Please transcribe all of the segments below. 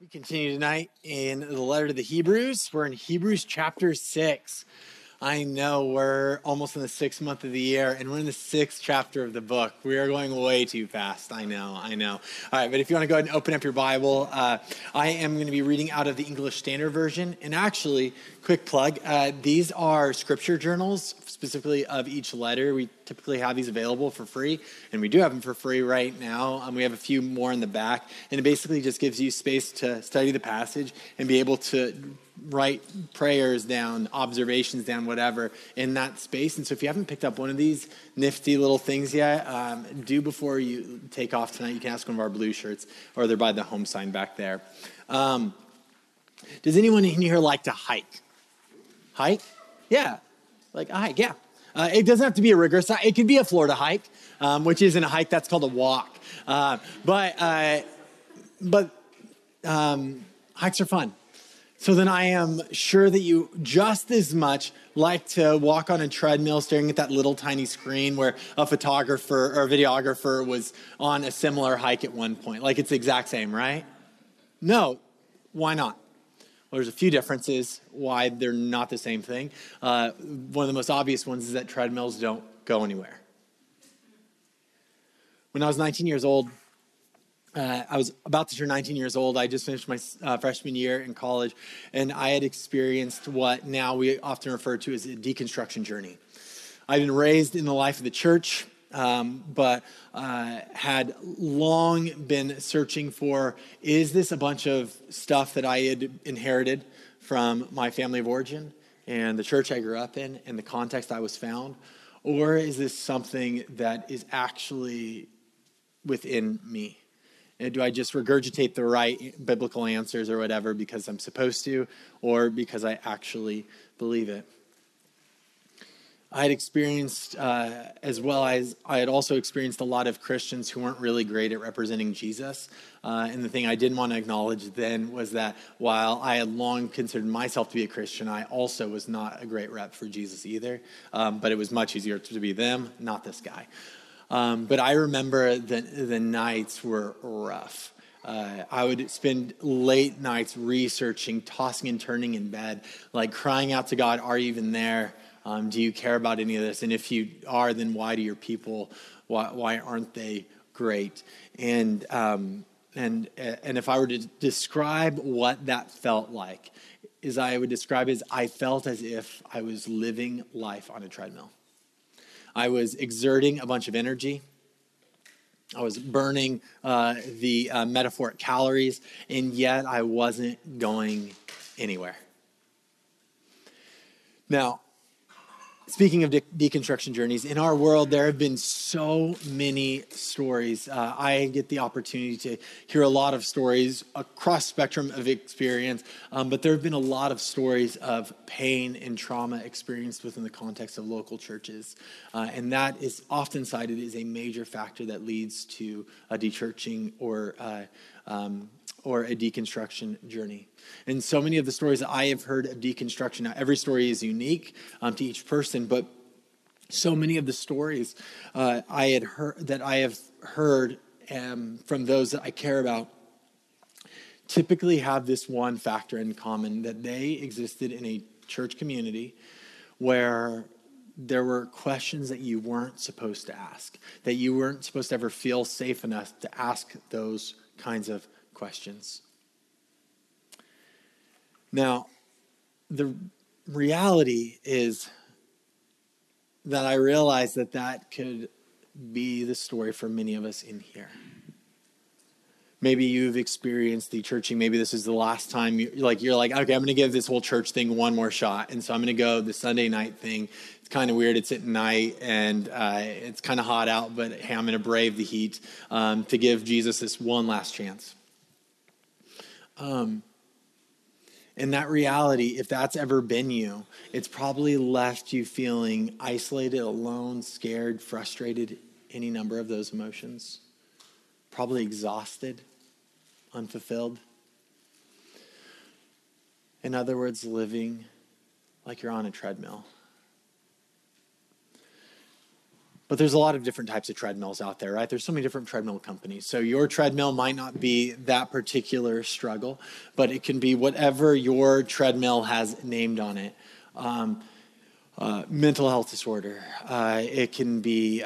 We continue tonight in the letter to the Hebrews. We're in Hebrews chapter 6. I know we're almost in the 6th month of the year, and we're in the 6th chapter of the book. We are going way too fast. I know. All right, but if you want to go ahead and open up your Bible, I am going to be reading out of the English Standard Version. And actually, quick plug, these are scripture journals, specifically of each letter. We typically have these available for free, and we do have them for free right now. We have a few more in the back, and it basically just gives you space to study the passage and be able to write prayers down, observations down, whatever, in that space. And so if you haven't picked up one of these nifty little things yet, do before you take off tonight. You can ask one of our blue shirts, or they're by the home sign back there. Does anyone in here like to hike? Hike? Yeah. Like a hike, yeah. It doesn't have to be a rigorous hike. It could be a Florida hike, which isn't a hike. That's called a walk. But hikes are fun. So then I am sure that you just as much like to walk on a treadmill staring at that little tiny screen where a photographer or a videographer was on a similar hike at one point. Like it's the exact same, right? No, why not? Well, there's a few differences why they're not the same thing. One of the most obvious ones is that treadmills don't go anywhere. When I was 19 years old, I was about to turn 19 years old. I just finished my freshman year in college, and I had experienced what now we often refer to as a deconstruction journey. I'd been raised in the life of the church, but had long been searching for, is this a bunch of stuff that I had inherited from my family of origin and the church I grew up in and the context I was found, or is this something that is actually within me? And do I just regurgitate the right biblical answers or whatever because I'm supposed to, or because I actually believe it? I had experienced, as well as I had also experienced a lot of Christians who weren't really great at representing Jesus. And the thing I didn't want to acknowledge then was that while I had long considered myself to be a Christian, I also was not a great rep for Jesus either. But it was much easier to be them, not this guy. But I remember the nights were rough. I would spend late nights researching, tossing and turning in bed, like crying out to God, are you even there? Do you care about any of this? And if you are, then why do your people, why aren't they great? And if I were to describe what that felt like, is I would describe it as I felt as if I was living life on a treadmill. I was exerting a bunch of energy. I was burning the metaphoric calories, and yet I wasn't going anywhere. Now, speaking of deconstruction journeys, in our world, there have been so many stories. I get the opportunity to hear a lot of stories across spectrum of experience, but there have been a lot of stories of pain and trauma experienced within the context of local churches. And that is often cited as a major factor that leads to a dechurching or a deconstruction journey. And so many of the stories that I have heard of deconstruction, now every story is unique to each person, but so many of the stories I have heard from those that I care about typically have this one factor in common, that they existed in a church community where there were questions that you weren't supposed to ask, that you weren't supposed to ever feel safe enough to ask those kinds of questions. Now, the reality is that I realize that could be the story for many of us in here. Maybe you've experienced dechurching. Maybe this is the last time you're like, okay, I'm going to give this whole church thing one more shot. And so I'm going to go the Sunday night thing. It's kind of weird. It's at night and it's kind of hot out, but hey, I'm going to brave the heat to give Jesus this one last chance. And that reality, if that's ever been you, it's probably left you feeling isolated, alone, scared, frustrated, any number of those emotions. Probably exhausted, unfulfilled. In other words, living like you're on a treadmill. But there's a lot of different types of treadmills out there, right? There's so many different treadmill companies. So your treadmill might not be that particular struggle, but it can be whatever your treadmill has named on it. Mental health disorder. It can be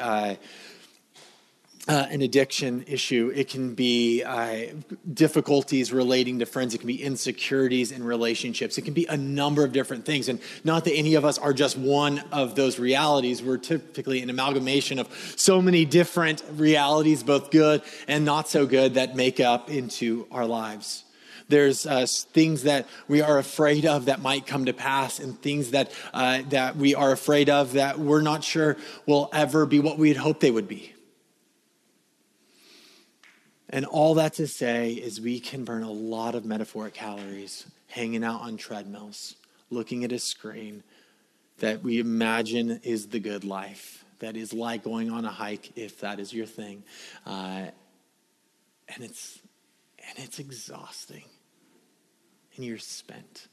an addiction issue. It can be difficulties relating to friends. It can be insecurities in relationships. It can be a number of different things. And not that any of us are just one of those realities. We're typically an amalgamation of so many different realities, both good and not so good, that make up into our lives. There's things that we are afraid of that might come to pass, and things that we are afraid of that we're not sure will ever be what we'd hoped they would be. And all that to say is we can burn a lot of metaphoric calories hanging out on treadmills, looking at a screen that we imagine is the good life, that is like going on a hike, if that is your thing. And it's exhausting. And you're spent.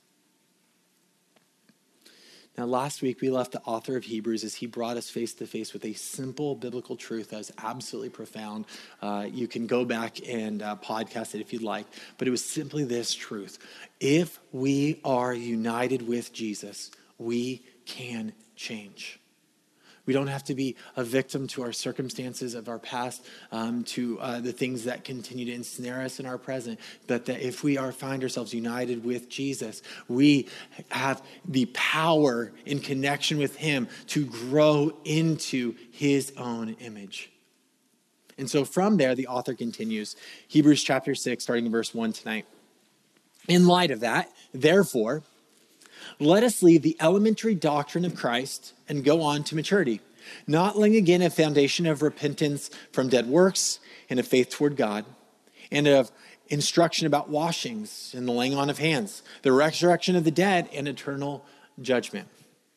Now, last week, we left the author of Hebrews as he brought us face to face with a simple biblical truth that was absolutely profound. You can go back and podcast it if you'd like, but it was simply this truth. If we are united with Jesus, we can change. We don't have to be a victim to our circumstances of our past, to the things that continue to ensnare us in our present. But that if we find ourselves united with Jesus, we have the power in connection with him to grow into his own image. And so from there, the author continues, Hebrews chapter 6, starting in verse 1 tonight. In light of that, therefore, let us leave the elementary doctrine of Christ and go on to maturity, not laying again a foundation of repentance from dead works and of faith toward God, and of instruction about washings and the laying on of hands, the resurrection of the dead, and eternal judgment.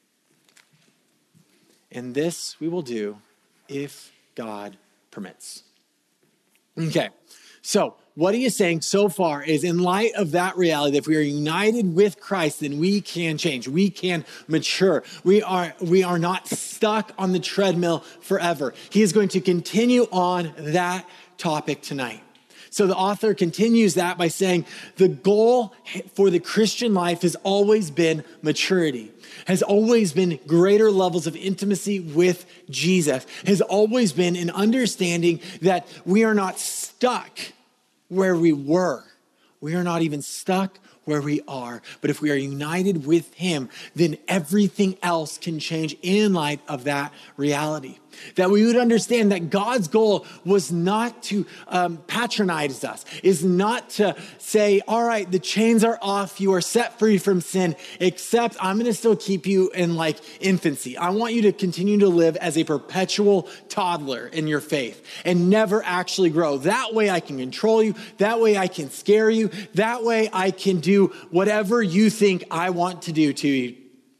And this we will do if God permits. Okay, so what he is saying so far is, in light of that reality, that if we are united with Christ, then we can change. We can mature. We are not stuck on the treadmill forever. He is going to continue on that topic tonight. So the author continues that by saying the goal for the Christian life has always been maturity, has always been greater levels of intimacy with Jesus, has always been an understanding that we are not stuck where we were. We are not even stuck where we are. But if we are united with him, then everything else can change in light of that reality. That we would understand that God's goal was not to patronize us, is not to say, all right, the chains are off, you are set free from sin, except I'm going to still keep you in like infancy. I want you to continue to live as a perpetual toddler in your faith and never actually grow. That way I can control you. That way I can scare you. That way I can do whatever you think I want to do to you.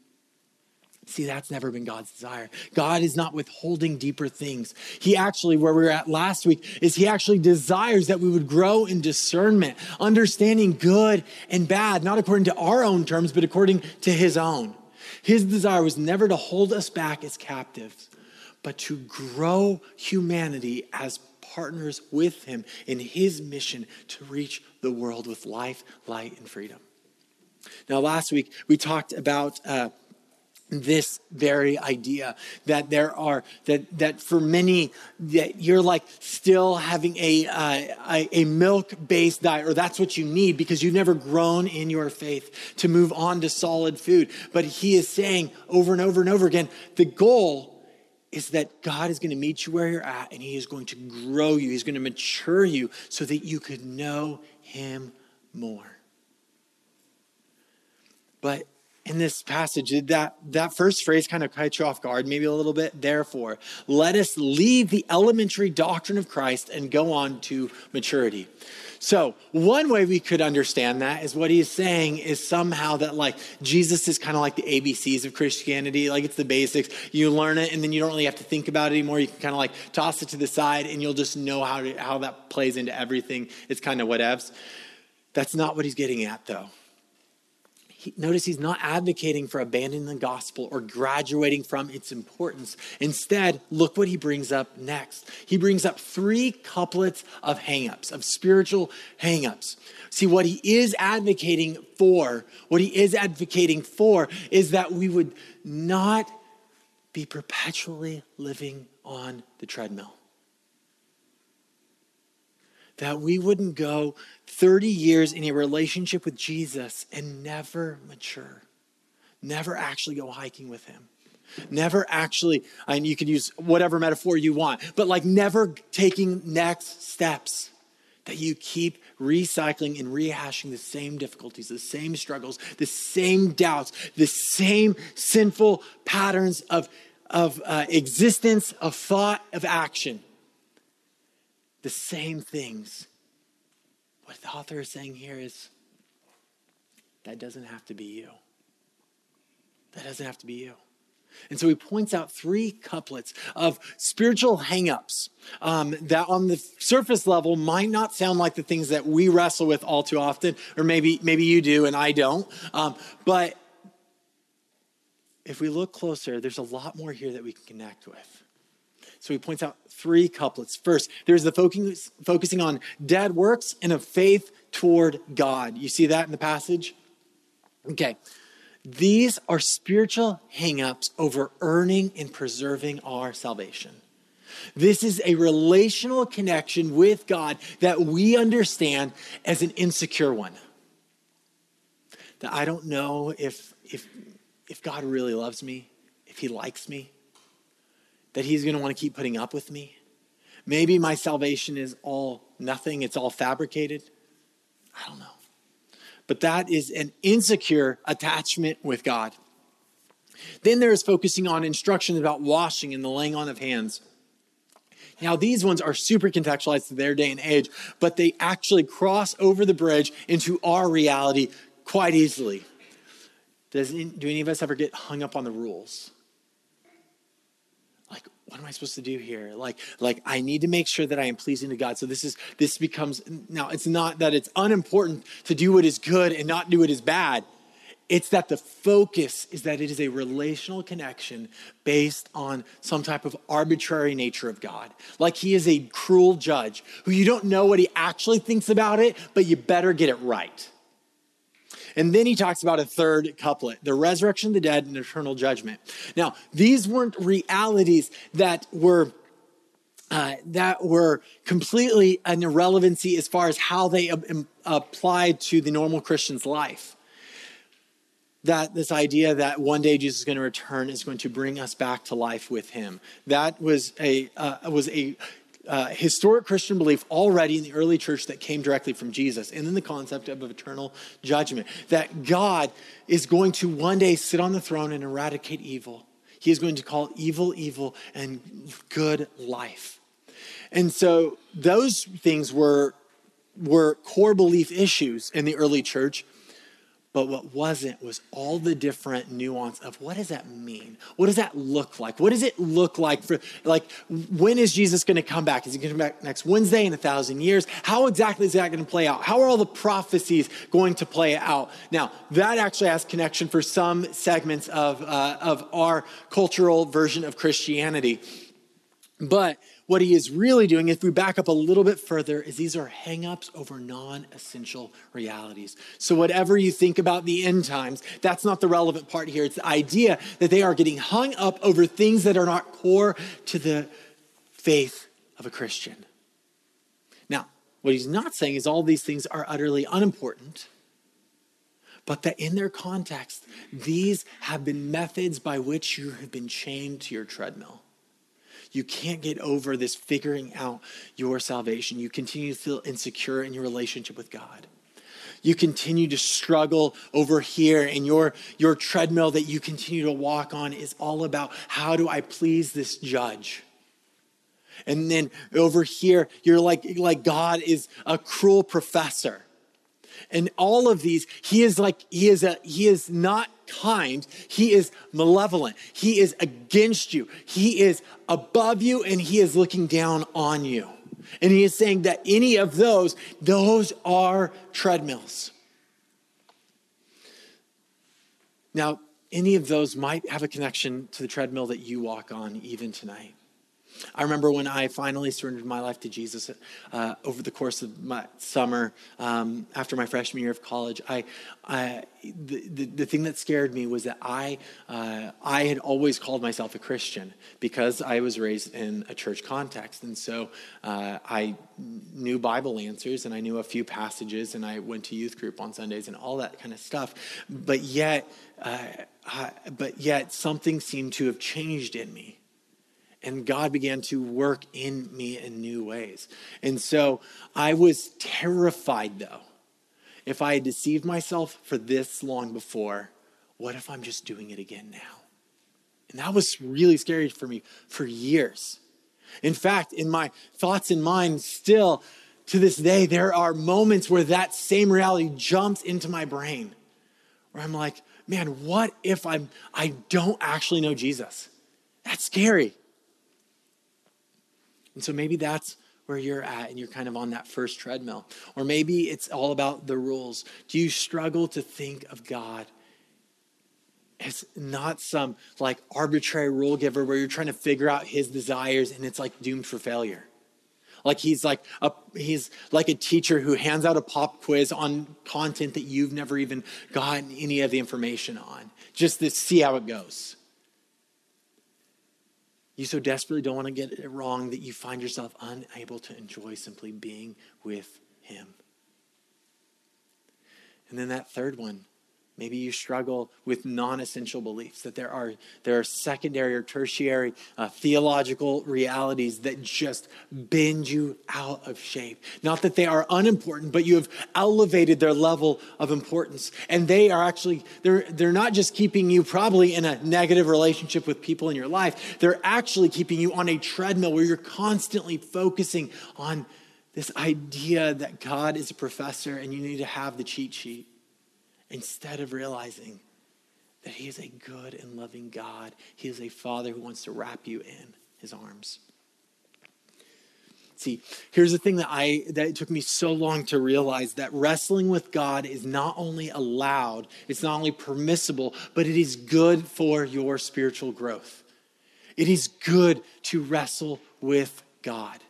See, that's never been God's desire. God is not withholding deeper things. He actually, where we were at last week, is he actually desires that we would grow in discernment, understanding good and bad, not according to our own terms, but according to his own. His desire was never to hold us back as captives, but to grow humanity as partners with him in his mission to reach the world with life, light, and freedom. Now, last week, we talked about this very idea that that for many, that you're like still having a milk-based diet, or that's what you need because you've never grown in your faith to move on to solid food. But he is saying over and over and over again, the goal is that God is going to meet you where you're at, and he is going to grow you. He's going to mature you so that you could know him more. But in this passage, that first phrase kind of catch you off guard, maybe a little bit. Therefore, let us leave the elementary doctrine of Christ and go on to maturity. So one way we could understand that is what he's saying is somehow that like Jesus is kind of like the ABCs of Christianity. Like it's the basics. You learn it and then you don't really have to think about it anymore. You can kind of like toss it to the side and you'll just know how that plays into everything. It's kind of whatevs. That's not what he's getting at though. Notice he's not advocating for abandoning the gospel or graduating from its importance. Instead, look what he brings up next. He brings up 3 couplets of hangups, of spiritual hangups. See, what he is advocating for is that we would not be perpetually living on the treadmill. That we wouldn't go 30 years in a relationship with Jesus and never mature. Never actually go hiking with him. Never actually, and you can use whatever metaphor you want, but like never taking next steps. That you keep recycling and rehashing the same difficulties, the same struggles, the same doubts, the same sinful patterns of existence, of thought, of action. The same things. What the author is saying here is, that doesn't have to be you. That doesn't have to be you. And so he points out 3 couplets of spiritual hangups that on the surface level might not sound like the things that we wrestle with all too often, or maybe you do and I don't. But if we look closer, there's a lot more here that we can connect with. So he points out 3 couplets. First, there's the focusing on dead works and of faith toward God. You see that in the passage? Okay. These are spiritual hangups over earning and preserving our salvation. This is a relational connection with God that we understand as an insecure one. That I don't know if God really loves me, if he likes me, that he's going to want to keep putting up with me. Maybe my salvation is all nothing. It's all fabricated. I don't know. But that is an insecure attachment with God. Then there is focusing on instructions about washing and the laying on of hands. Now, these ones are super contextualized to their day and age, but they actually cross over the bridge into our reality quite easily. Do any of us ever get hung up on the rules? Like, what am I supposed to do here? Like I need to make sure that I am pleasing to God. So this becomes, now it's not that it's unimportant to do what is good and not do what is bad. It's that the focus is that it is a relational connection based on some type of arbitrary nature of God. Like he is a cruel judge who you don't know what he actually thinks about it, but you better get it right. And then he talks about a 3rd couplet, the resurrection of the dead and eternal judgment. Now, these weren't realities that were completely an irrelevancy as far as how they applied to the normal Christian's life. That this idea that one day Jesus is going to return is going to bring us back to life with him. That was a historic Christian belief already in the early church that came directly from Jesus. And then the concept of eternal judgment, that God is going to one day sit on the throne and eradicate evil. He is going to call evil, evil, and good life. And so those things were core belief issues in the early church. But what wasn't was all the different nuance of what does that mean? What does that look like? What does it look like when is Jesus going to come back? Is he going to come back next Wednesday in 1,000 years? How exactly is that going to play out? How are all the prophecies going to play out? Now, that actually has connection for some segments of our cultural version of Christianity. But what he is really doing, if we back up a little bit further, is these are hang-ups over non-essential realities. So whatever you think about the end times, that's not the relevant part here. It's the idea that they are getting hung up over things that are not core to the faith of a Christian. Now, what he's not saying is all these things are utterly unimportant, but that in their context, these have been methods by which you have been chained to your treadmill. You can't get over this figuring out your salvation. You continue to feel insecure in your relationship with God. You continue to struggle over here, and your treadmill that you continue to walk on is all about how do I please this judge? And then over here, you're like God is a cruel professor. And all of these, he is not kind. He is malevolent. He is against you. He is above you, and he is looking down on you. And he is saying that any of those are treadmills. Now, any of those might have a connection to the treadmill that you walk on even tonight. I remember when I finally surrendered my life to Jesus over the course of my summer after my freshman year of college. The thing that scared me was that I had always called myself a Christian because I was raised in a church context, and so I knew Bible answers and I knew a few passages, and I went to youth group on Sundays and all that kind of stuff. But yet something seemed to have changed in me. And God began to work in me in new ways. And so I was terrified, though. If I had deceived myself for this long before, what if I'm just doing it again now? And that was really scary for me for years. In fact, in my thoughts and mind, still to this day, there are moments where that same reality jumps into my brain. Where I'm like, man, what if I don't actually know Jesus? That's scary. And so maybe that's where you're at and you're kind of on that first treadmill. Or maybe it's all about the rules. Do you struggle to think of God as not some like arbitrary rule giver where you're trying to figure out his desires and it's like doomed for failure? Like he's like a teacher who hands out a pop quiz on content that you've never even gotten any of the information on, just to see how it goes. You so desperately don't want to get it wrong that you find yourself unable to enjoy simply being with him. And then that third one, maybe you struggle with non-essential beliefs, that there are secondary or tertiary theological realities that just bend you out of shape. Not that they are unimportant, but you have elevated their level of importance. And they are actually, they're not just keeping you probably in a negative relationship with people in your life. They're actually keeping you on a treadmill where you're constantly focusing on this idea that God is a professor and you need to have the cheat sheet, instead of realizing that he is a good and loving God. He is a father who wants to wrap you in his arms. See, here's the thing that it took me so long to realize, that wrestling with God is not only allowed, it's not only permissible, but it is good for your spiritual growth. It is good to wrestle with God.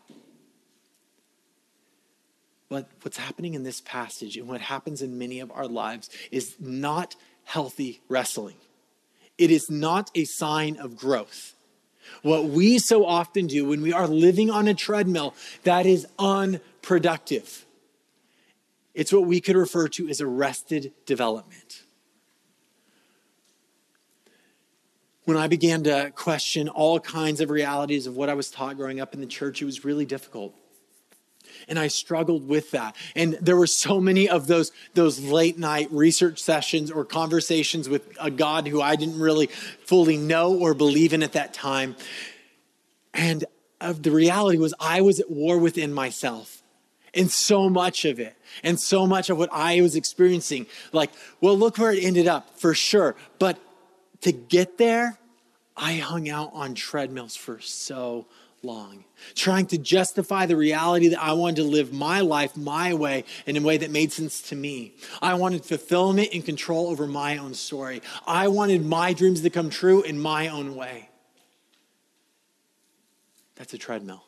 But what's happening in this passage and what happens in many of our lives is not healthy wrestling. It is not a sign of growth. What we so often do when we are living on a treadmill, that is unproductive. It's what we could refer to as arrested development. When I began to question all kinds of realities of what I was taught growing up in the church, it was really difficult. And I struggled with that. And there were so many of those late night research sessions or conversations with a God who I didn't really fully know or believe in at that time. And the reality was I was at war within myself. And so much of it, and so much of what I was experiencing, like, well, look where it ended up, for sure. But to get there, I hung out on treadmills for so long, trying to justify the reality that I wanted to live my life my way, in a way that made sense to me. I wanted fulfillment and control over my own story. I wanted my dreams to come true in my own way. That's a treadmill.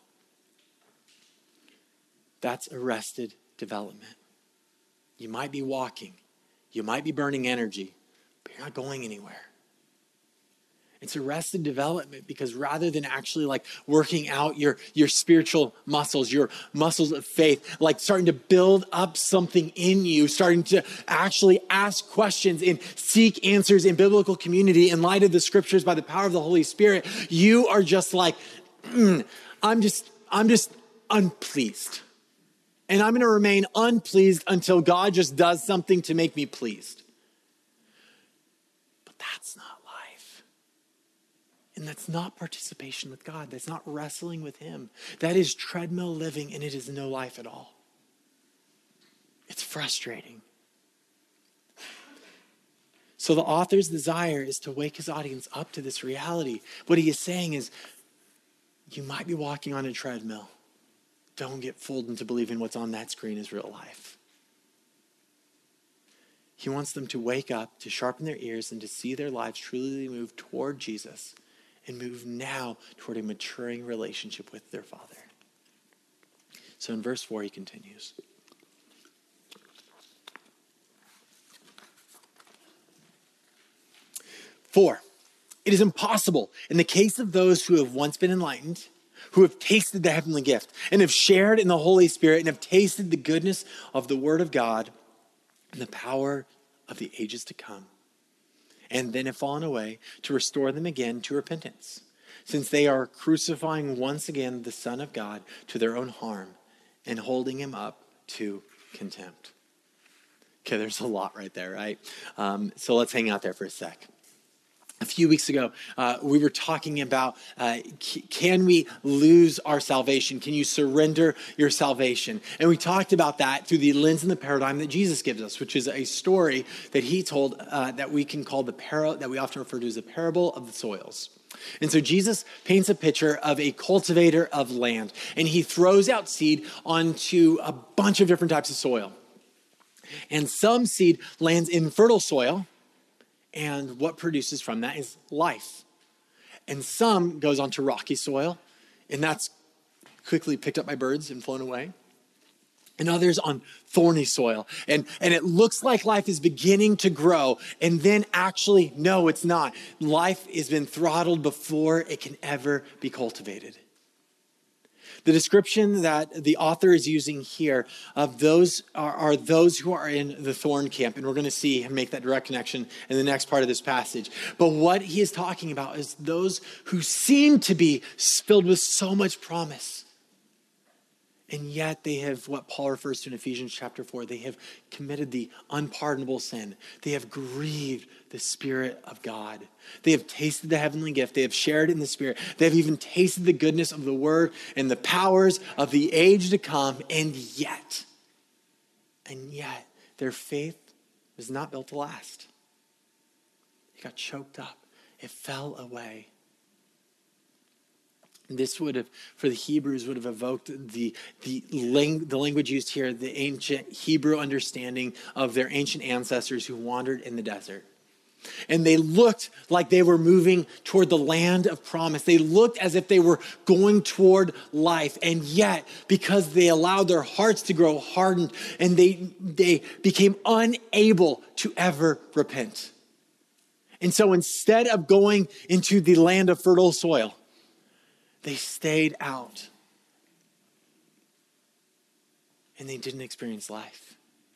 That's arrested development. You might be walking, you might be burning energy, but you're not going anywhere. It's arrested development because rather than actually like working out your spiritual muscles, your muscles of faith, like starting to build up something in you, starting to actually ask questions and seek answers in biblical community in light of the scriptures by the power of the Holy Spirit, you are just like, I'm just unpleased. And I'm going to remain unpleased until God just does something to make me pleased. But that's not life. And that's not participation with God. That's not wrestling with him. That is treadmill living, and it is no life at all. It's frustrating. So the author's desire is to wake his audience up to this reality. What he is saying is, you might be walking on a treadmill. Don't get fooled into believing what's on that screen is real life. He wants them to wake up, to sharpen their ears, and to see their lives truly move toward Jesus and move now toward a maturing relationship with their Father. So in verse 4, he continues. "For it is impossible in the case of those who have once been enlightened, who have tasted the heavenly gift and have shared in the Holy Spirit and have tasted the goodness of the Word of God and the power of the ages to come, and then have fallen away, to restore them again to repentance, since they are crucifying once again the Son of God to their own harm and holding him up to contempt." Okay, there's a lot right there, right? So let's hang out there for a sec. A few weeks ago, we were talking about, can we lose our salvation? Can you surrender your salvation? And we talked about that through the lens and the paradigm that Jesus gives us, which is a story that he told that we can call that we often refer to as the parable of the soils. And so Jesus paints a picture of a cultivator of land, and he throws out seed onto a bunch of different types of soil. And some seed lands in fertile soil, and what produces from that is life. And some goes onto rocky soil, and that's quickly picked up by birds and flown away. And others on thorny soil. And it looks like life is beginning to grow, and then actually, no, it's not. Life has been throttled before it can ever be cultivated. The description that the author is using here of those are those who are in the thorn camp. And we're going to see and make that direct connection in the next part of this passage. But what he is talking about is those who seem to be filled with so much promise. And yet they have what Paul refers to in Ephesians chapter 4. They have committed the unpardonable sin. They have grieved the Spirit of God. They have tasted the heavenly gift. They have shared in the Spirit. They have even tasted the goodness of the Word and the powers of the age to come. And yet, their faith was not built to last. It got choked up. It fell away. This would have, for the Hebrews, would have evoked the language used here, the ancient Hebrew understanding of their ancient ancestors who wandered in the desert. And they looked like they were moving toward the land of promise. They looked as if they were going toward life. And yet, because they allowed their hearts to grow hardened, and they became unable to ever repent. And so instead of going into the land of fertile soil, they stayed out, and they didn't experience life.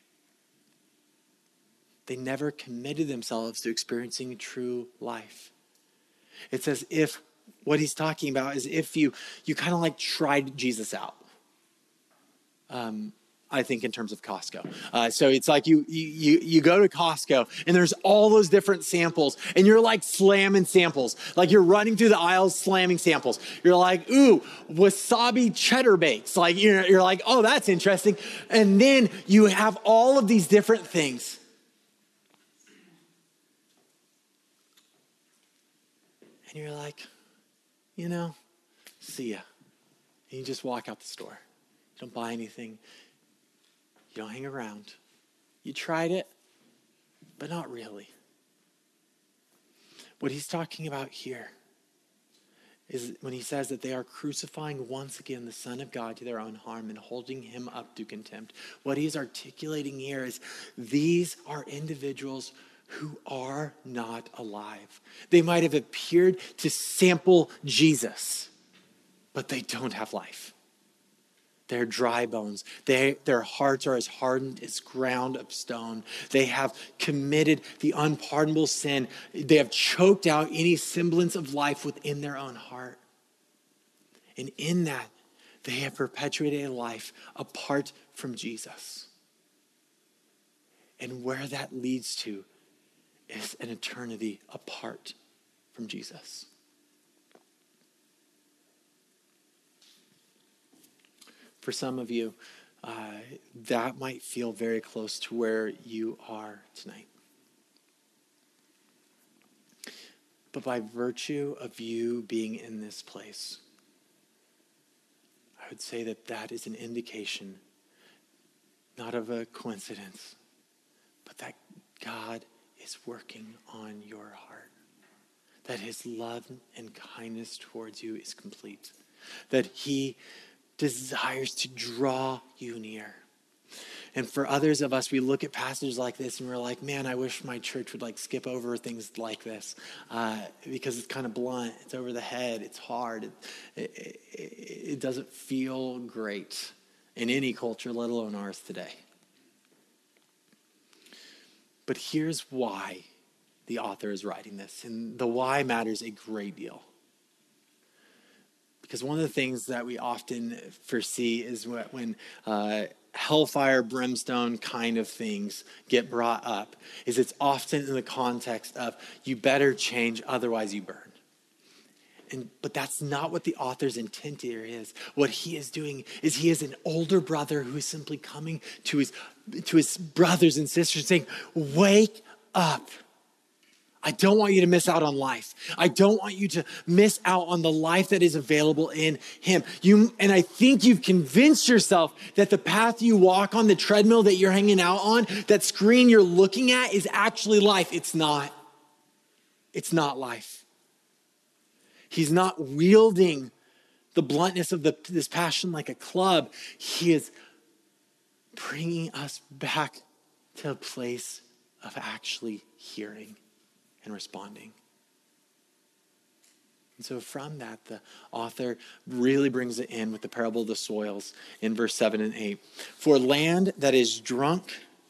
They never committed themselves to experiencing true life. It's as if what he's talking about is if you kind of like tried Jesus out. I think in terms of Costco. So it's like you go to Costco and there's all those different samples and you're like slamming samples. Like you're running through the aisles slamming samples. You're like, ooh, wasabi cheddar bakes. Like you're like, oh, that's interesting. And then you have all of these different things. And you're like, see ya. And you just walk out the store. You don't buy anything. You don't hang around. You tried it, but not really. What he's talking about here is when he says that they are crucifying once again the Son of God to their own harm and holding him up to contempt. What he's articulating here is these are individuals who are not alive. They might have appeared to sample Jesus, but they don't have life. They're dry bones. Their hearts are as hardened as ground of stone. They have committed the unpardonable sin. They have choked out any semblance of life within their own heart. And in that, they have perpetuated a life apart from Jesus. And where that leads to is an eternity apart from Jesus. For some of you, that might feel very close to where you are tonight. But by virtue of you being in this place, I would say that is an indication, not of a coincidence, but that God is working on your heart, that his love and kindness towards you is complete, that he desires to draw you near. And for others of us, we look at passages like this and we're like, man, I wish my church would skip over things like this because it's kind of blunt. It's over the head. It's hard. It doesn't feel great in any culture, let alone ours today. But here's why the author is writing this. And the why matters a great deal. Because one of the things that we often foresee is when hellfire, brimstone kind of things get brought up, is it's often in the context of, you better change, otherwise you burn. But that's not what the author's intent here is. What he is doing is he is an older brother who is simply coming to his brothers and sisters saying, wake up. I don't want you to miss out on life. I don't want you to miss out on the life that is available in him. And I think you've convinced yourself that the path you walk on, the treadmill that you're hanging out on, that screen you're looking at is actually life. It's not. It's not life. He's not wielding the bluntness of this passion like a club. He is bringing us back to a place of actually hearing and responding. And so from that, the author really brings it in with the parable of the soils in verse 7 and 8. For land that is drunk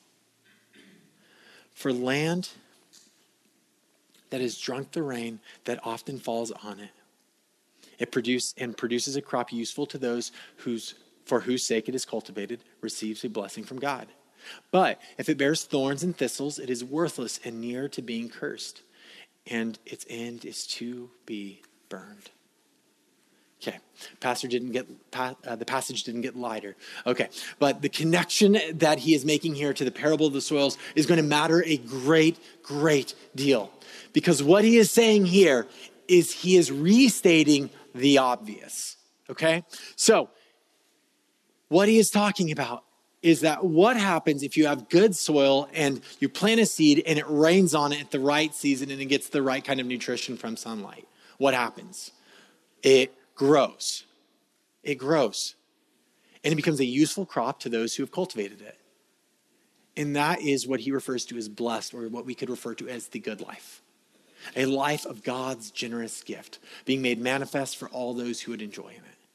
the rain that often falls on it, it produces a crop useful to those for whose sake it is cultivated, receives a blessing from God. But if it bears thorns and thistles, it is worthless and near to being cursed, and its end is to be burned. Okay, the passage didn't get lighter. Okay, but the connection that he is making here to the parable of the soils is going to matter a great, great deal. Because what he is saying here is he is restating the obvious. Okay, so what he is talking about is that what happens if you have good soil and you plant a seed and it rains on it at the right season and it gets the right kind of nutrition from sunlight? What happens? It grows. It grows. And it becomes a useful crop to those who have cultivated it. And that is what he refers to as blessed, or what we could refer to as the good life. A life of God's generous gift being made manifest for all those who would enjoy in it.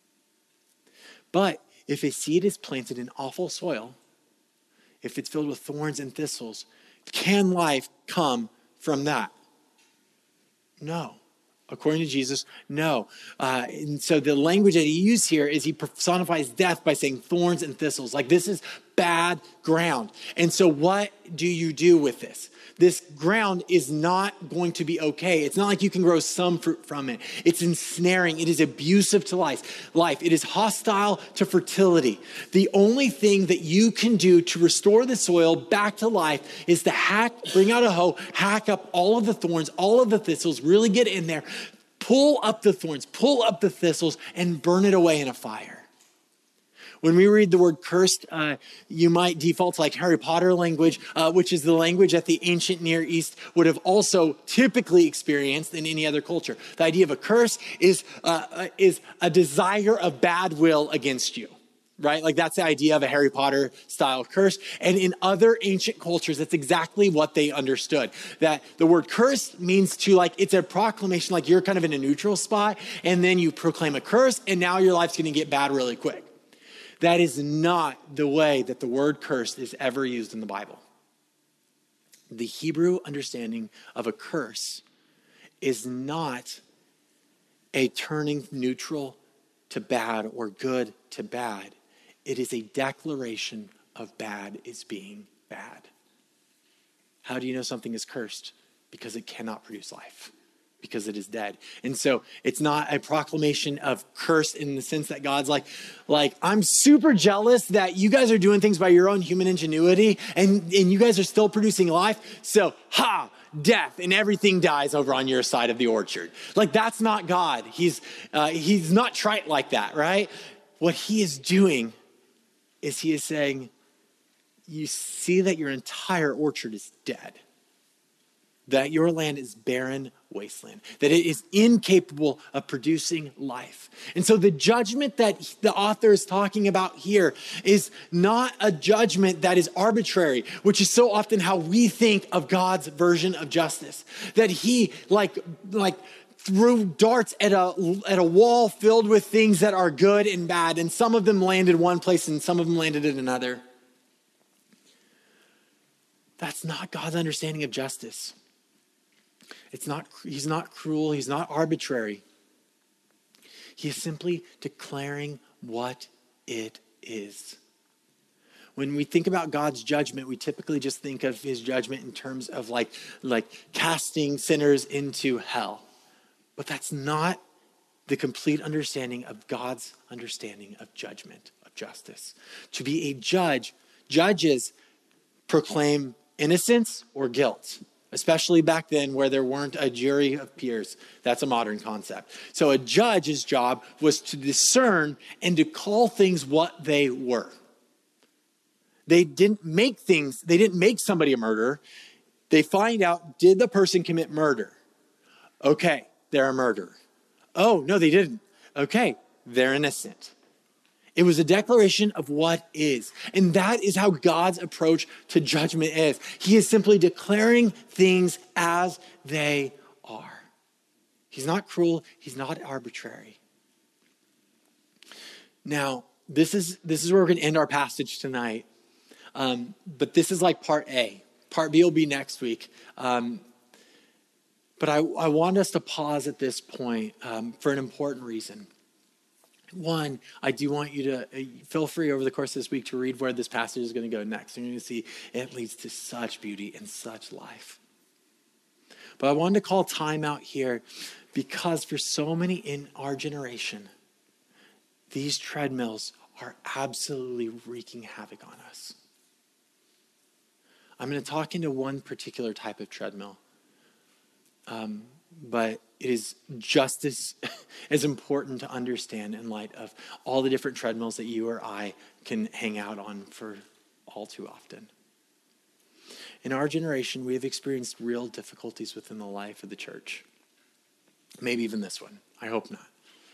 But if a seed is planted in awful soil, if it's filled with thorns and thistles, can life come from that? No. According to Jesus, no. And so the language that he used here is he personifies death by saying thorns and thistles. Like, this is bad ground. And so what do you do with this? This ground is not going to be okay. It's not like you can grow some fruit from it. It's ensnaring. It is abusive to life. It is hostile to fertility. The only thing that you can do to restore the soil back to life is to bring out a hoe, hack up all of the thorns, all of the thistles, really get in there, pull up the thorns, pull up the thistles, and burn it away in a fire. When we read the word cursed, you might default to like Harry Potter language, which is the language that the ancient Near East would have also typically experienced in any other culture. The idea of a curse is a desire of bad will against you, right? Like, that's the idea of a Harry Potter style curse. And in other ancient cultures, that's exactly what they understood. That the word curse means to, like, it's a proclamation, like you're kind of in a neutral spot, and then you proclaim a curse, and now your life's going to get bad really quick. That is not the way that the word cursed is ever used in the Bible. The Hebrew understanding of a curse is not a turning neutral to bad or good to bad. It is a declaration of bad is being bad. How do you know something is cursed? Because it cannot produce life. Because it is dead. And so it's not a proclamation of curse in the sense that God's like, I'm super jealous that you guys are doing things by your own human ingenuity and you guys are still producing life. So, death, and everything dies over on your side of the orchard. Like, that's not God. He's not trite like that, right? What he is doing is he is saying, you see that your entire orchard is dead, that your land is barren wasteland, that it is incapable of producing life. And so the judgment that the author is talking about here is not a judgment that is arbitrary, which is so often how we think of God's version of justice. That he like threw darts at a wall filled with things that are good and bad, and some of them landed one place and some of them landed in another. That's not God's understanding of justice. He's not cruel. He's not arbitrary. He is simply declaring what it is. When we think about God's judgment, we typically just think of his judgment in terms of like casting sinners into hell. But that's not the complete understanding of God's understanding of judgment, of justice. To be a judge, judges proclaim innocence or guilt. Especially back then where there weren't a jury of peers. That's a modern concept. So a judge's job was to discern and to call things what they were. They didn't make somebody a murderer. They find out, did the person commit murder? Okay, they're a murderer. Oh, no, they didn't. Okay, they're innocent. It was a declaration of what is. And that is how God's approach to judgment is. He is simply declaring things as they are. He's not cruel. He's not arbitrary. Now, this is where we're going to end our passage tonight. But this is like part A. Part B will be next week. But I want us to pause at this point for an important reason. One, I do want you to feel free over the course of this week to read where this passage is going to go next. You're going to see it leads to such beauty and such life. But I wanted to call time out here because for so many in our generation, these treadmills are absolutely wreaking havoc on us. I'm going to talk into one particular type of treadmill. But it is just as important to understand in light of all the different treadmills that you or I can hang out on for all too often. In our generation, we have experienced real difficulties within the life of the church. Maybe even this one. I hope not.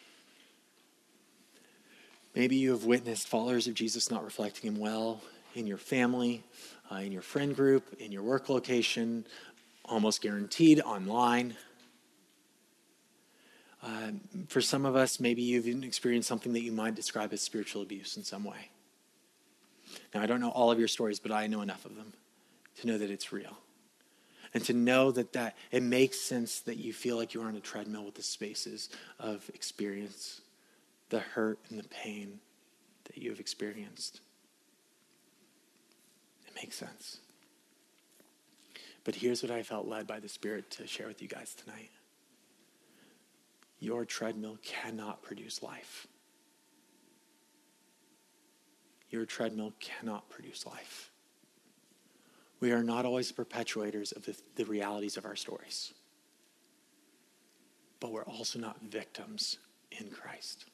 Maybe you have witnessed followers of Jesus not reflecting him well in your family, in your friend group, in your work location, almost guaranteed online. For some of us, maybe you've even experienced something that you might describe as spiritual abuse in some way. Now, I don't know all of your stories, but I know enough of them to know that it's real. And to know that it makes sense that you feel like you're on a treadmill with the spaces of experience, the hurt and the pain that you have experienced. It makes sense. But here's what I felt led by the Spirit to share with you guys tonight. Your treadmill cannot produce life. Your treadmill cannot produce life. We are not always perpetuators of the realities of our stories. But we're also not victims in Christ.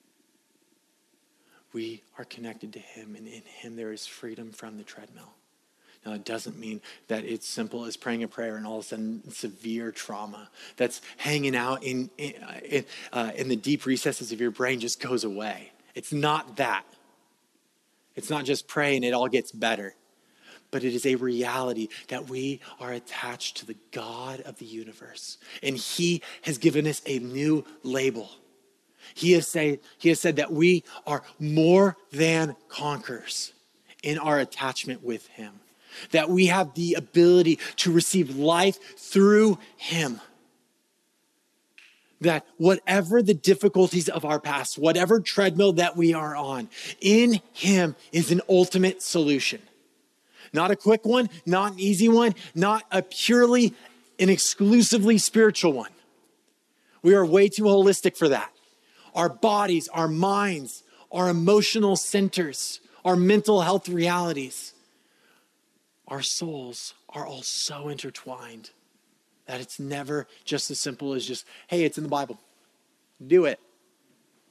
We are connected to him, and in him there is freedom from the treadmill. Now, it doesn't mean that it's simple as praying a prayer and all of a sudden severe trauma that's hanging out in the deep recesses of your brain just goes away. It's not that. It's not just pray and it all gets better. But it is a reality that we are attached to the God of the universe. And he has given us a new label. He has said that we are more than conquerors in our attachment with him. That we have the ability to receive life through him. That whatever the difficulties of our past, whatever treadmill that we are on, in him is an ultimate solution. Not a quick one, not an easy one, not a purely and exclusively spiritual one. We are way too holistic for that. Our bodies, our minds, our emotional centers, our mental health realities, our souls are all so intertwined that it's never just as simple as just, hey, it's in the Bible. Do it.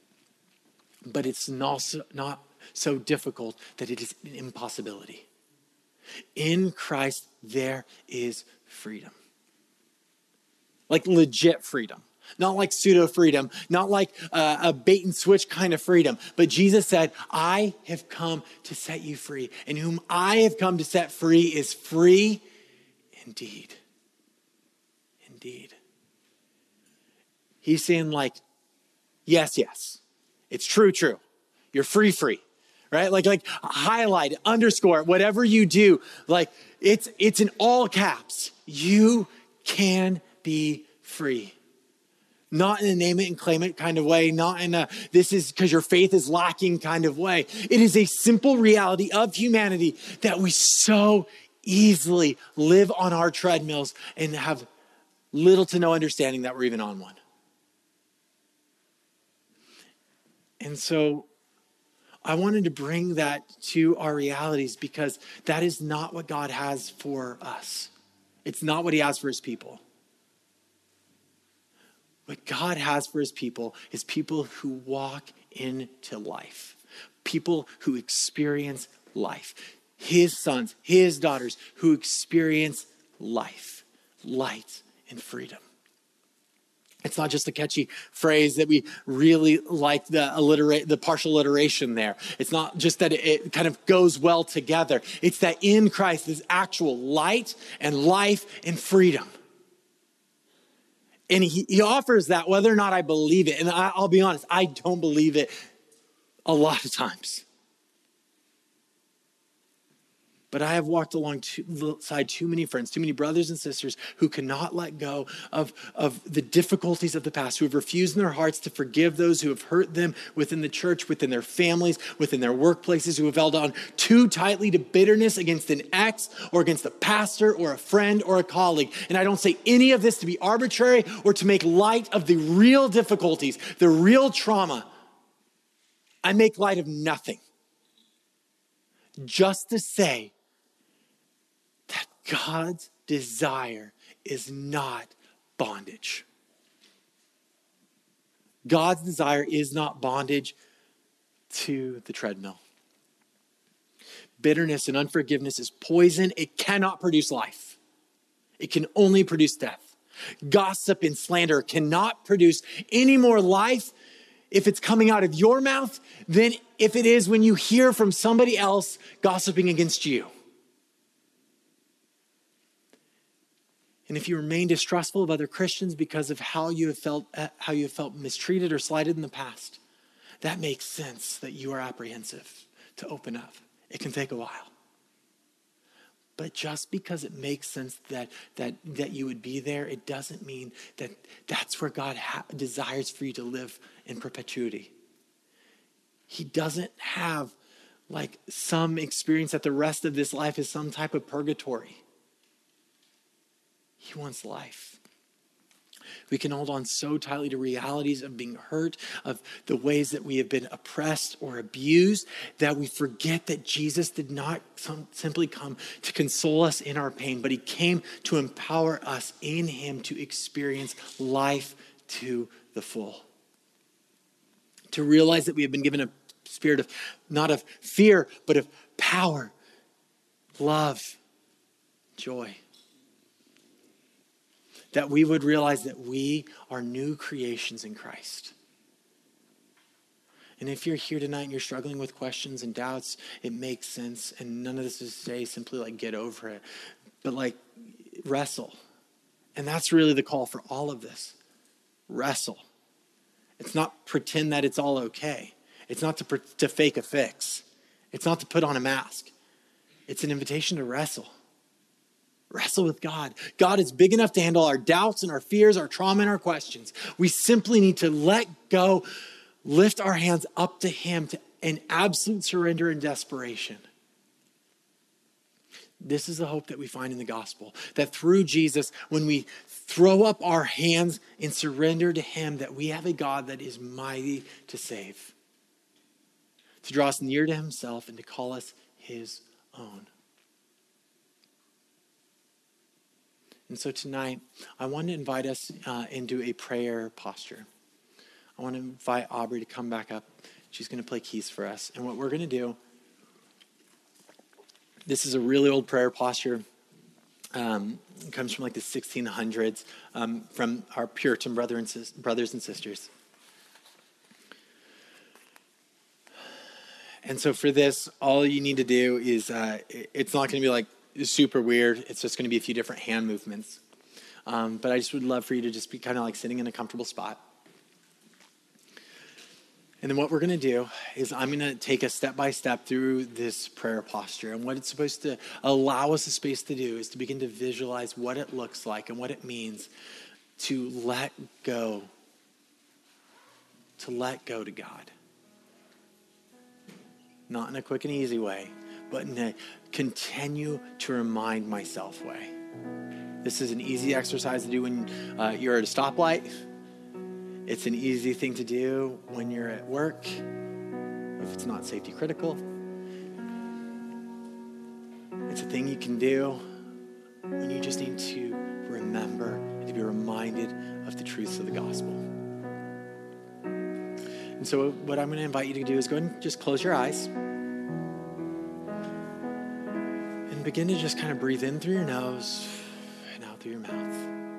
But it's not so difficult that it is an impossibility. In Christ, there is freedom. Like legit freedom. Not like pseudo freedom, not like a bait and switch kind of freedom. But Jesus said, I have come to set you free. And whom I have come to set free is free indeed. Indeed. He's saying like, yes, yes. It's true, true. You're free, free. Right? Like highlight, underscore, whatever you do. Like it's in all caps. You can be free. Not in a name it and claim it kind of way, not in a this is because your faith is lacking kind of way. It is a simple reality of humanity that we so easily live on our treadmills and have little to no understanding that we're even on one. And so I wanted to bring that to our realities because that is not what God has for us. It's not what he has for his people. What God has for his people is people who walk into life. People who experience life. His sons, his daughters who experience life, light, and freedom. It's not just a catchy phrase that we really like the partial alliteration there. It's not just that it kind of goes well together. It's that in Christ is actual light and life and freedom. And he offers that whether or not I believe it. And I'll be honest, I don't believe it a lot of times. But I have walked alongside too many friends, too many brothers and sisters who cannot let go of the difficulties of the past, who have refused in their hearts to forgive those who have hurt them within the church, within their families, within their workplaces, who have held on too tightly to bitterness against an ex or against a pastor or a friend or a colleague. And I don't say any of this to be arbitrary or to make light of the real difficulties, the real trauma. I make light of nothing. Just to say that God's desire is not bondage. God's desire is not bondage to the treadmill. Bitterness and unforgiveness is poison. It cannot produce life. It can only produce death. Gossip and slander cannot produce any more life if it's coming out of your mouth than if it is when you hear from somebody else gossiping against you. And if you remain distrustful of other Christians because of how you have felt mistreated or slighted in the past, that makes sense that you are apprehensive to open up. It can take a while. But just because it makes sense that you would be there, it doesn't mean that that's where God desires for you to live in perpetuity. He doesn't have like some experience that the rest of this life is some type of purgatory. He wants life. We can hold on so tightly to realities of being hurt, of the ways that we have been oppressed or abused, that we forget that Jesus did not simply come to console us in our pain, but he came to empower us in him to experience life to the full. To realize that we have been given a spirit of, not of fear, but of power, love, joy. That we would realize that we are new creations in Christ. And if you're here tonight and you're struggling with questions and doubts, it makes sense. And none of this is to say simply like get over it, but like wrestle. And that's really the call for all of this. Wrestle. It's not pretend that it's all okay. It's not to fake a fix. It's not to put on a mask. It's an invitation to wrestle. Wrestle with God. God is big enough to handle our doubts and our fears, our trauma and our questions. We simply need to let go, lift our hands up to him in absolute surrender and desperation. This is the hope that we find in the gospel. That through Jesus, when we throw up our hands and surrender to him, that we have a God that is mighty to save. To draw us near to himself and to call us his own. And so tonight, I want to invite us into a prayer posture. I want to invite Aubrey to come back up. She's going to play keys for us. And what we're going to do This is a really old prayer posture. It comes from like the 1600s, from our Puritan brothers and sisters. And so for this, all you need to do is, it's not going to be like super weird. It's just going to be a few different hand movements. But I just would love for you to just be kind of like sitting in a comfortable spot. And then what we're going to do is I'm going to take us step by step through this prayer posture. And what it's supposed to allow us the space to do is to begin to visualize what it looks like and what it means to let go to God. Not in a quick and easy way, but in a continue to remind myself way. This is an easy exercise to do when you're at a stoplight. It's an easy thing to do when you're at work, if it's not safety critical. It's a thing you can do when you just need to remember and to be reminded of the truths of the gospel. And so what I'm going to invite you to do is go ahead and just close your eyes and begin to just kind of breathe in through your nose and out through your mouth.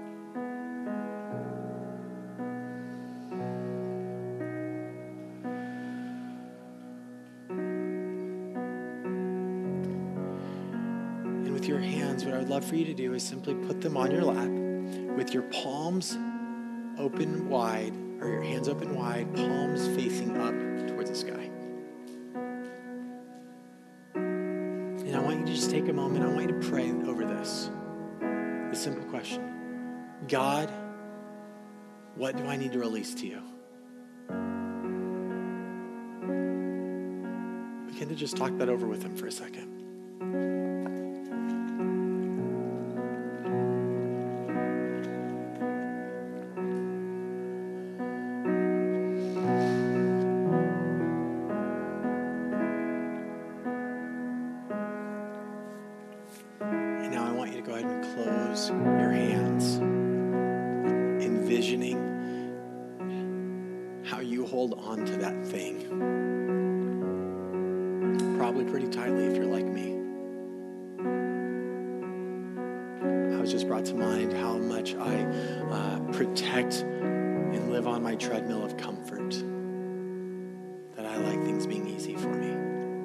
Your hands, what I would love for you to do is simply put them on your lap with your palms open wide, or your hands open wide, palms facing up towards the sky. And I want you to just take a moment. I want you to pray over this simple question. God, what do I need to release to you? Begin to just talk that over with him for a second. Your hands, envisioning how you hold on to that thing. Probably pretty tightly if you're like me. I was just brought to mind how much I protect and live on my treadmill of comfort. That I like things being easy for me.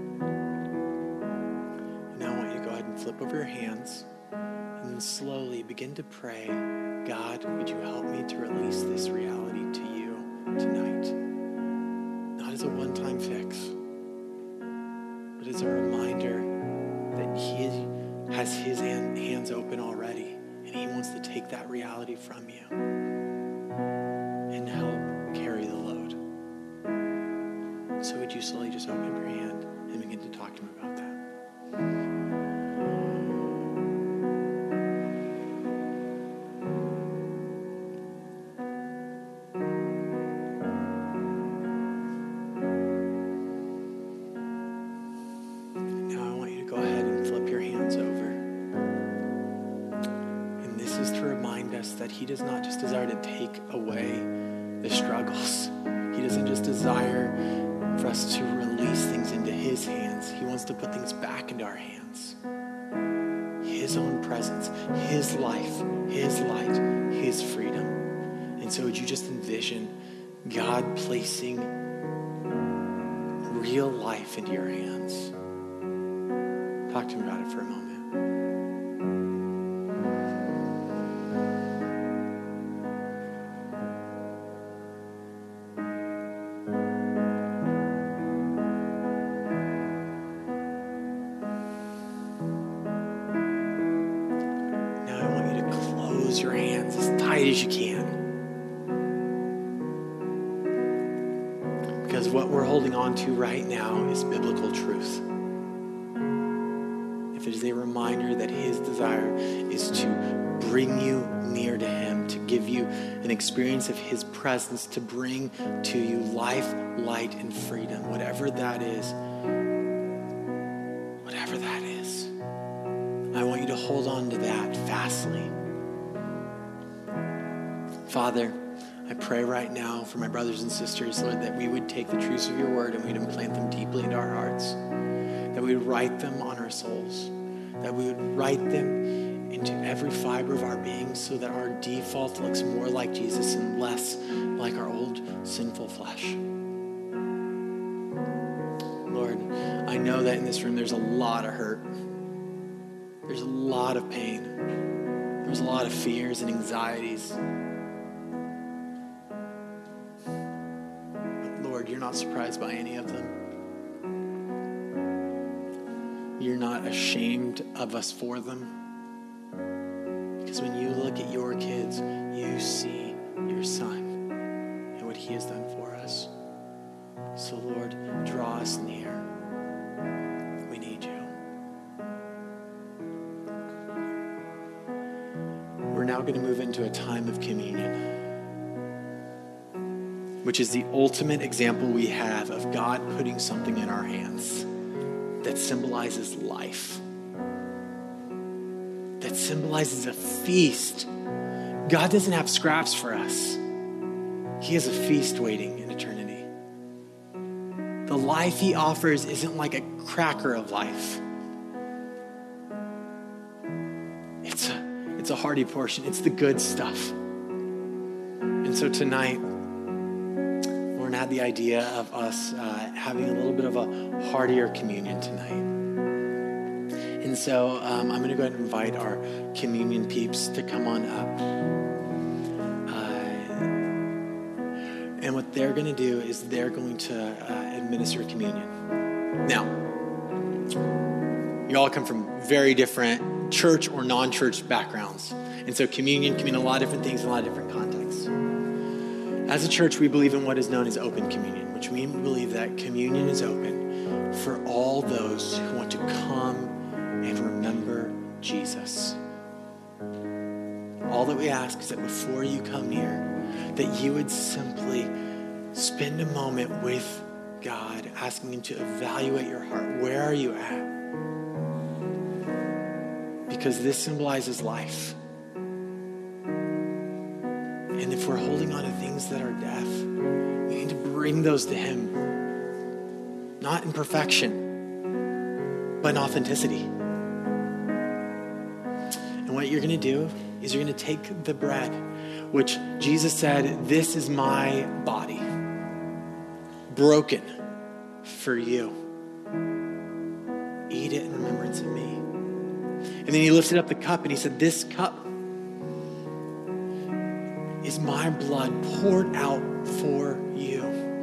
Now I want you to go ahead and flip over your hands. And slowly begin to pray, God, would you help me to release this reality to you tonight? Not as a one-time fix, but as a reminder that he has his hands open already, and he wants to take that reality from you and help carry the load. So would you slowly just open up your hand and begin to talk to him about that? That he does not just desire to take away the struggles. He doesn't just desire for us to release things into his hands. He wants to put things back into our hands. His own presence, his life, his light, his freedom. And so would you just envision God placing real life into your hands? Talk to him about it for a moment. Your hands as tight as you can. Because what we're holding on to right now is biblical truth. If it is a reminder that his desire is to bring you near to him, to give you an experience of his presence, to bring to you life, light, and freedom, whatever that is. I want you to hold on to that fastly. Father, I pray right now for my brothers and sisters, Lord, that we would take the truths of your word and we'd implant them deeply into our hearts. That that we would write them on our souls, that we would write them into every fiber of our being so that our default looks more like Jesus and less like our old sinful flesh. Lord, I know that in this room there's a lot of hurt. There's a lot of pain. There's a lot of fears and anxieties. But Lord, you're not surprised by any of them. You're not ashamed of us for them. Because when you look at your kids, you see your son and what he has done for us. So Lord, draw us near. We need you. We're now going to move into a time of communion, which is the ultimate example we have of God putting something in our hands that symbolizes life, that symbolizes a feast. God doesn't have scraps for us. He has a feast waiting in eternity. The life he offers isn't like a cracker of life. It's a hearty portion. It's the good stuff. And so tonight, Lauren had the idea of us having a little bit of a heartier communion tonight. And so I'm going to go ahead and invite our communion peeps to come on up. And what they're going to do is they're going to administer communion. Now, you all come from very different church or non-church backgrounds. And so communion can mean a lot of different things in a lot of different contexts. As a church, we believe in what is known as open communion, which means we believe that communion is open for all those who want to come and remember Jesus. All that we ask is that before you come here, that you would simply spend a moment with God, asking him to evaluate your heart. Where are you at? Because this symbolizes life. And if we're holding on to things that are death, we need to bring those to him. Not in perfection, but in authenticity. And what you're going to do is you're going to take the bread, which Jesus said, this is my body, broken for you. Eat it in remembrance of me. And then he lifted up the cup and he said, this cup is my blood poured out for you.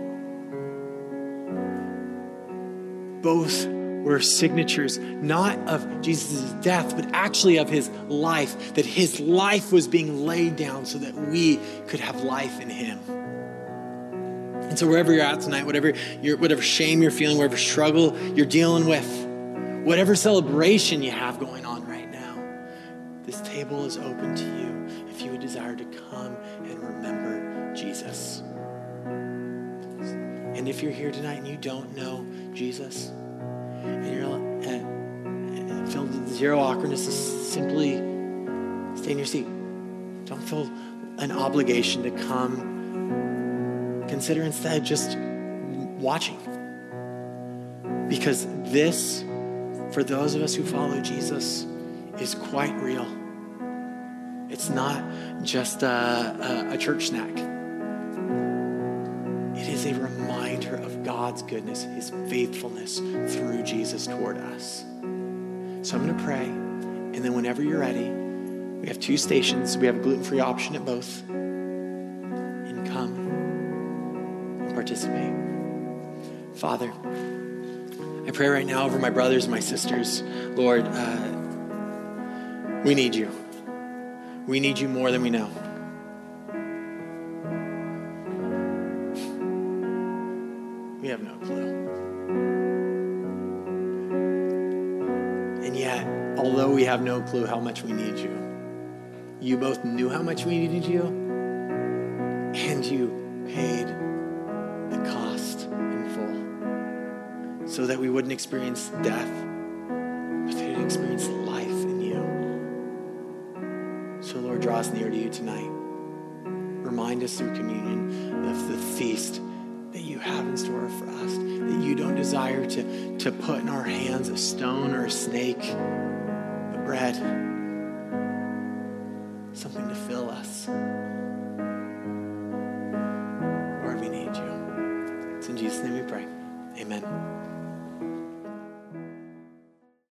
Both were signatures, not of Jesus' death, but actually of his life, that his life was being laid down so that we could have life in him. And so wherever you're at tonight, whatever shame you're feeling, whatever struggle you're dealing with, whatever celebration you have going on right now, this table is open to you if you would desire to come and remember Jesus. And if you're here tonight and you don't know Jesus, and you're filled with zero awkwardness, just simply stay in your seat. Don't feel an obligation to come. Consider instead just watching. Because this, for those of us who follow Jesus, is quite real. It's not just a church snack. It is a reminder of God's goodness, his faithfulness through Jesus toward us. So I'm going to pray, and then whenever you're ready, we have 2 stations. We have a gluten-free option at both. And come and participate. Father, I pray right now over my brothers and my sisters. Lord, we need you. We need you more than we know. We have no clue. And yet, although we have no clue how much we need you, you both knew how much we needed you, and you paid the cost in full so that we wouldn't experience death, but that we'd experience life in you. So Lord, draw us near to you tonight. Remind us through communion of the feast that you have in store for us, that you don't desire to put in our hands a stone or a snake, but bread, something to fill us. Lord, we need you. It's in Jesus' name we pray. Amen.